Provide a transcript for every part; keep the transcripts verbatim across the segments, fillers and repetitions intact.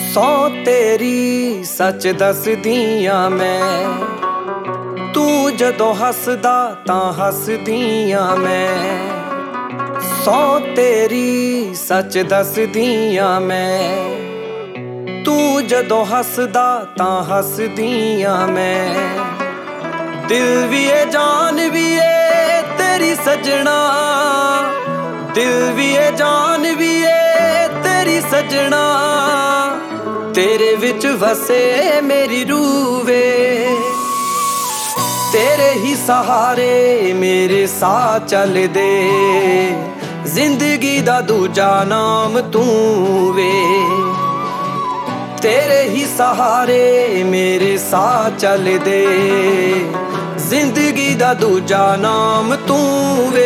सौ तेरी सच दसदियां मैं, तू जदों हसदा तां हसदियां मैं। सौ तेरी सच दसदियां मैं, तू जदों हसदा तां हसदियां मैं। दिल भी है जान भी है तेरी सजना, दिल भी है जान भी है तेरी सजना। तेरे विच वसे मेरी रूह वे, तेरे ही सहारे मेरे साथ चल दे। जिंदगी दा दूजा नाम तू वे, तेरे ही सहारे मेरे साथ चल दे। जिंदगी दा दूजा नाम तू वे।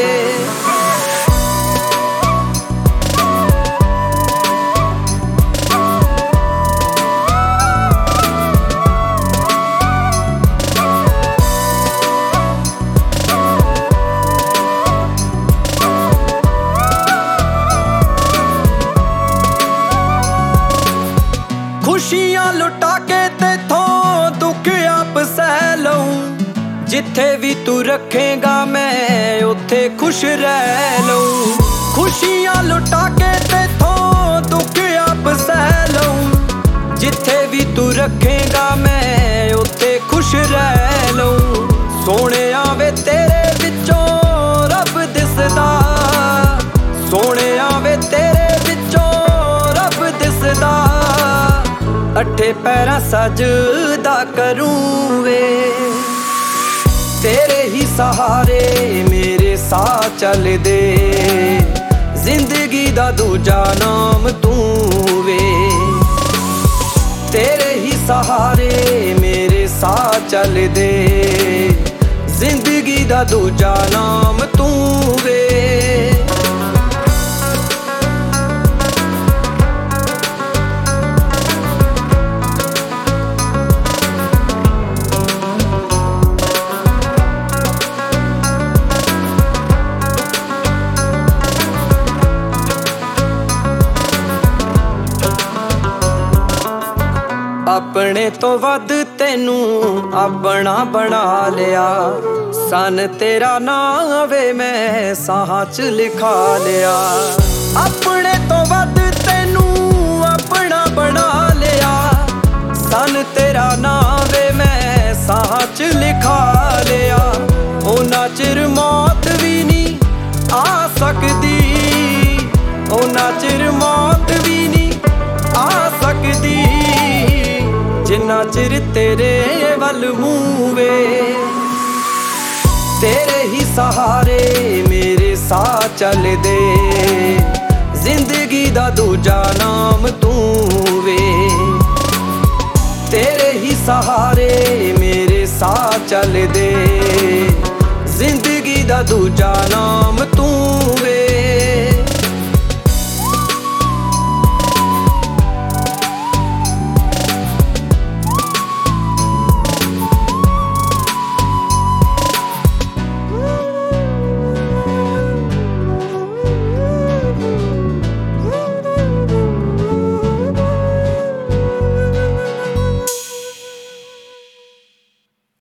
खुशियां लुटा के तेथों दुख आप सह लऊं, जिथे भी तू रखेगा मैं उथे खुश रह लऊं। खुशियां लुटा के तेथों दुख आप सह लऊं, जिथे भी तू रखेगा मैं उथे खुश रह लऊं। सोने आवे तेरे विचों रब दिसदा, सोने आवे तेरे विचों रब दिसदा। अठे पैरा सजदा करूं वे, तेरे ही सहारे मेरे साथ चल दे। जिंदगी दा दूजा नाम तू वे, तेरे ही सहारे मेरे साथ चल दे। जिंदगी दा दूजा नाम तू वे। अपने तो वध तेनू अपना बना लिया, सन तेरा नाम वे मैं साहां च लिखा लिया। अपने तो वध तेनू अपना बना लिया, सन तेरा नाम वे मैं साहां च लिखा लिया। ओना चिर मौत भी नहीं आ सकदी, ओना चिर मौत भी नहीं आ सकदी, जिन्ना चिर तेरे वल मूंह वे। तेरे ही सहारे मेरे साथ चल दे। जिंदगी दा दूजा नाम तू वे, तेरे ही सहारे मेरे साथ चल दे। जिंदगी दा दूजा नाम